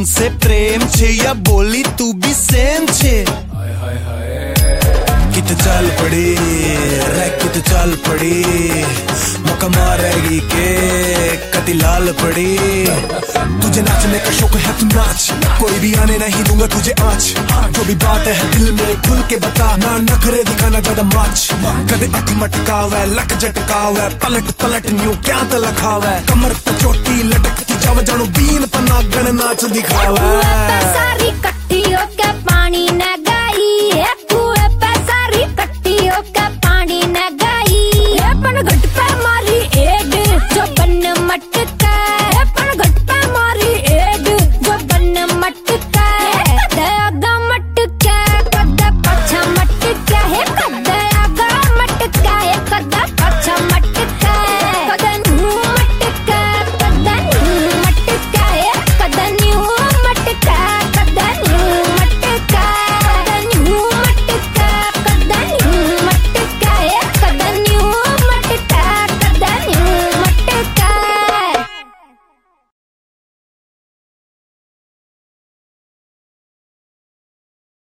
उनसे प्रेम छे या बोली तू भी सेम छे। कित चाल पड़ी रे कित चाल पड़ी मौका मारेगी के कति लाल पड़ी। तुझे नाचने का शौक है तू नाच, कोई भी आने नहीं दूंगा तुझे आँच। जो भी बात है दिल में खुल के बता, ना नखरे दिखाना ज्यादा माच। कदे अख मटकावे लक झटकावे पलट पलट न्यू क्या तलखावे। कमर पे चोटी लटकती जावे जानू बीन पना गण नाच दिखावे। सारी कट्टी होके पानी ने